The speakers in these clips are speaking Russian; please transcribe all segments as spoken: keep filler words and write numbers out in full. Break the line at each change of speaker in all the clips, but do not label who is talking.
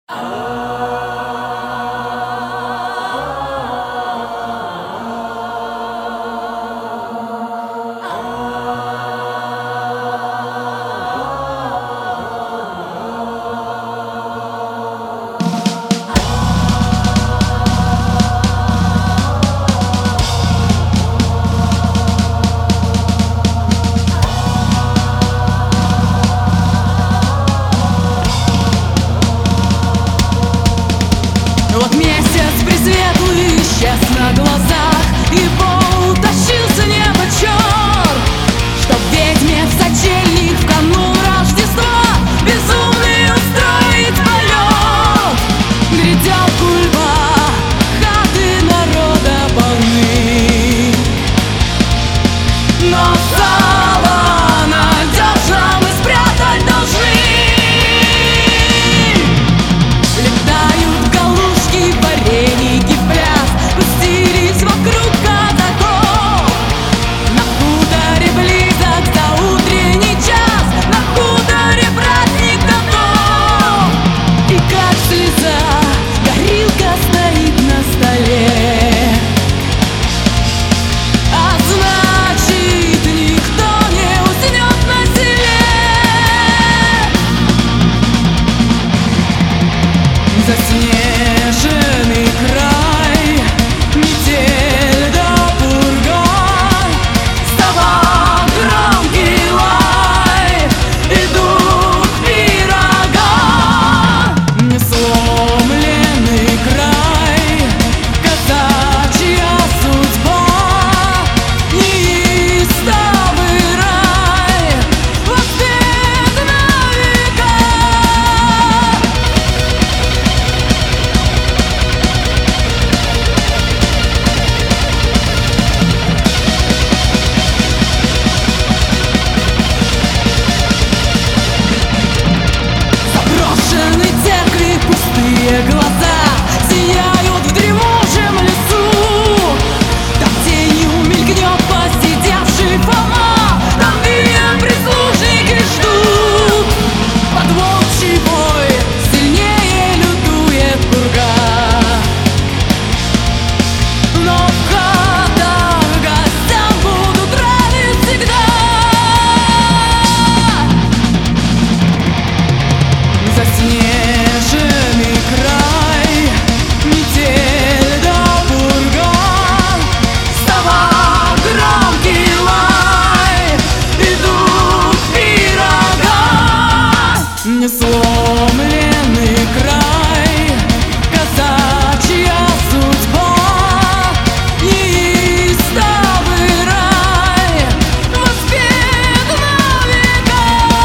Вот месяц пресветлый исчез на глазах, его утащил с неба черт, чтоб ведьме в сочельник в канун Рождества безумный устроить полет. Грядет гульба, хаты народа полны, но сало надежно мы спрятать должны. Вареники в пляс пустились вокруг казаков. На хуторе близок заутренний час, на хуторе праздник готов. И как слеза горилка стоит на столе, а значит, никто не уснет на селе. Заснеженный край, метель да пурга, става громкий лай, идут пирога. Несломленный край, казачья судьба, неистовый рай, воспет на века. Заброшенной церкви пустые глаза сияют в дремучем лесу. Там тенью мелькнет посидевший Фома, там вием прислужники ждут. Под волчий бой сильнее лютует пурга, но в хатах гостям будут рады всегда. Заснеженный край, метель да пурга, става громкий лай, идут пирога. Несломленный край, казачья судьба, неистовый рай, воспет на века.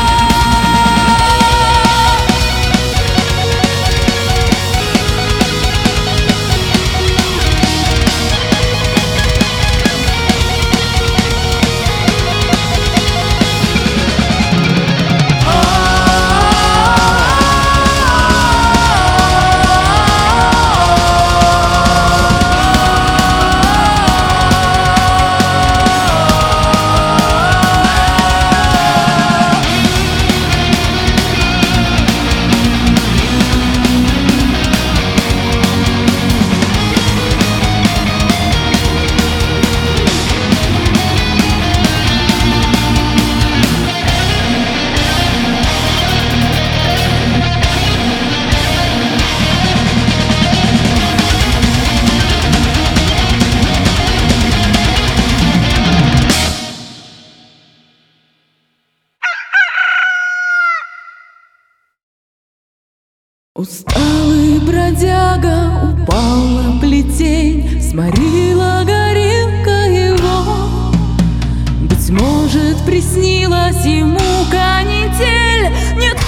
Усталый бродяга упал на плетень, сморила горилка его. Быть может, приснилась ему канитель, нет